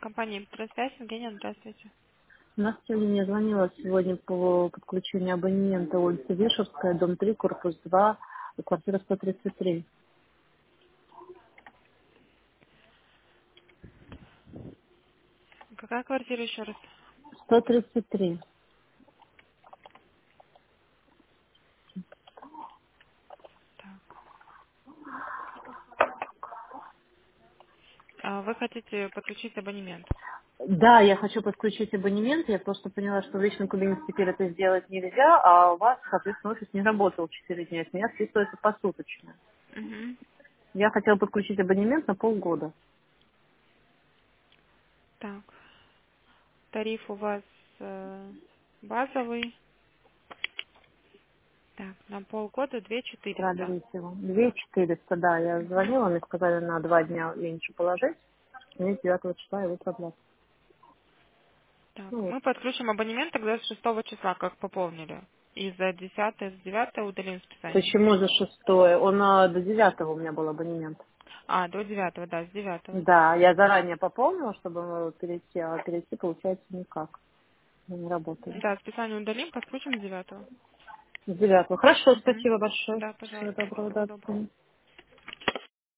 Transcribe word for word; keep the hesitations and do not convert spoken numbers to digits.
Компания «Электросвязь». Евгения, здравствуйте. Здравствуйте, мне звонила сегодня по подключению абонемента улица Вешевская, дом три, корпус два, квартира сто тридцать три. Какая квартира еще раз? сто тридцать три. Так. А вы хотите подключить абонемент? Да, я хочу подключить абонемент. Я просто поняла, что в личном кабинете теперь это сделать нельзя, а у вас, соответственно, офис не работал четыре дня. С меня списывается посуточно. Угу. Я хотела подключить абонемент на полгода. Так. Тариф у вас э, базовый. Так, на полгода две тысячи четыреста. Правильно всего. две тысячи четыреста, да. Я Угу. звонила, мне сказали на два дня меньше положить. Мне девятого числа его продлят. Так, Ну вот. мы подключим абонемент тогда с шестого числа, как пополнили. И за десятое, с девятого удалим списание. Почему за шестое? Он а, до девятого у меня был абонемент. А, до девятого, да, с девятого. Да, я заранее пополнила, чтобы э, перейти, а перейти получается никак. Мы не работали. Да, списание удалим, подключим с девятого. С девятого. Хорошо, Угу. спасибо большое. Да, Всего пожалуйста. доброго, Всего до доброго. свидания.